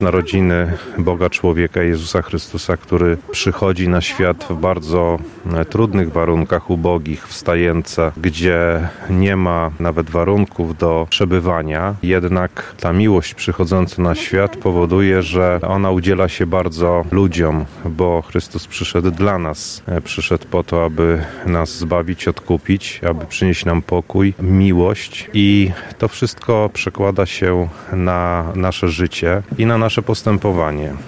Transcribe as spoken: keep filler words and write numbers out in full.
narodziny Boga człowieka Jezusa Chrystusa, który przychodzi na świat w bardzo trudnych warunkach, ubogich, w stajence, gdzie nie ma nawet warunków do przebywania. Jednak ta miłość przychodząca na świat powoduje, że ona udziela się bardzo ludziom, bo Chrystus przyszedł dla nas. Przyszedł po to, aby nas zbawić, odkupić, aby przynieść nam pokój, miłość i to wszystko przekłada się na nasze życie i na nasze postępowanie.